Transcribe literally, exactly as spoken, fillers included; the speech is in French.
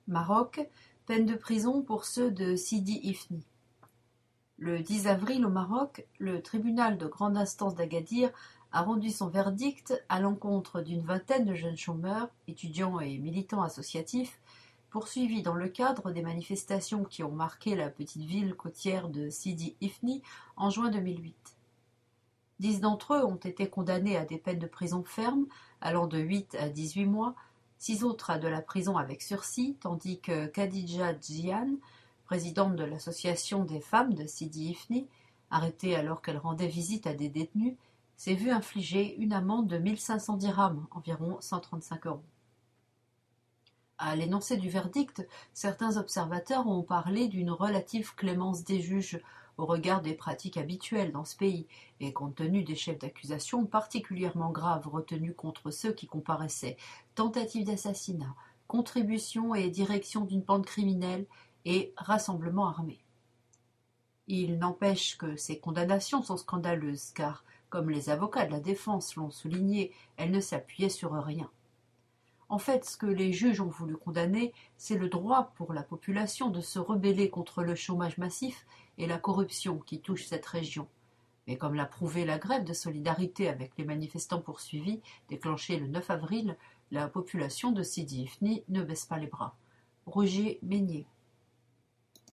Maroc, peine de prison pour ceux de Sidi Ifni. Le dix avril au Maroc, le tribunal de grande instance d'Agadir a rendu son verdict à l'encontre d'une vingtaine de jeunes chômeurs, étudiants et militants associatifs, poursuivis dans le cadre des manifestations qui ont marqué la petite ville côtière de Sidi Ifni en juin deux mille huit. Dix d'entre eux ont été condamnés à des peines de prison ferme allant de huit à dix-huit mois, six autres à de la prison avec sursis, tandis que Khadija Djian, présidente de l'association des femmes de Sidi Ifni, arrêtée alors qu'elle rendait visite à des détenus, s'est vue infliger une amende de mille cinq cents dirhams, environ cent trente-cinq euros. À l'énoncé du verdict, certains observateurs ont parlé d'une relative clémence des juges au regard des pratiques habituelles dans ce pays, et compte tenu des chefs d'accusation particulièrement graves retenus contre ceux qui comparaissaient, tentative d'assassinat, contribution et direction d'une bande criminelle et rassemblement armé. Il n'empêche que ces condamnations sont scandaleuses, car, comme les avocats de la défense l'ont souligné, elles ne s'appuyaient sur rien. En fait, ce que les juges ont voulu condamner, c'est le droit pour la population de se rebeller contre le chômage massif et la corruption qui touchent cette région. Mais comme l'a prouvé la grève de solidarité avec les manifestants poursuivis, déclenchée le neuf avril, la population de Sidi Ifni ne baisse pas les bras. Roger Meignier.